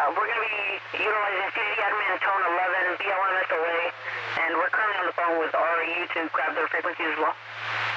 We're going to be utilizing CDD admin tone 11 BLM SOA, and we're currently on the phone with REU to grab their frequencies as well.